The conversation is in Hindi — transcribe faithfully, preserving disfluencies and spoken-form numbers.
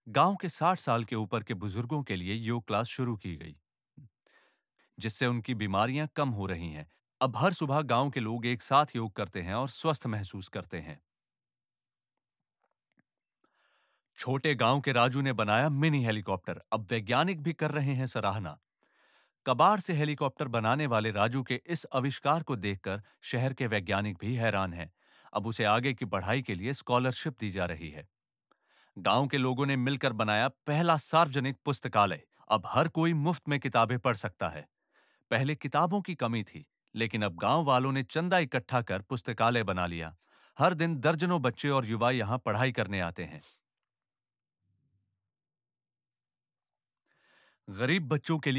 गांव के साठ साल के ऊपर के बुजुर्गों के लिए योग क्लास शुरू की गई, जिससे उनकी बीमारियां कम हो रही हैं। अब हर सुबह गांव के लोग एक साथ योग करते हैं और स्वस्थ महसूस करते हैं। छोटे गांव के राजू ने बनाया मिनी हेलीकॉप्टर। अब वैज्ञानिक भी कर रहे हैं सराहना। कबाड़ से हेलीकॉप्टर बनाने वाले राजू के इस आविष्कार को देखकर शहर के वैज्ञानिक भी हैरान हैं। अब उसे आगे की पढ़ाई के लिए स्कॉलरशिप दी जा रही है। गांव के लोगों ने मिलकर बनाया पहला सार्वजनिक पुस्तकालय। अब हर कोई मुफ्त में किताबें पढ़ सकता है। पहले किताबों की कमी थी, लेकिन अब गांव वालों ने चंदा इकट्ठा कर पुस्तकालय बना लिया। हर दिन दर्जनों बच्चे और युवा यहां पढ़ाई करने आते हैं। गरीब बच्चों के लिए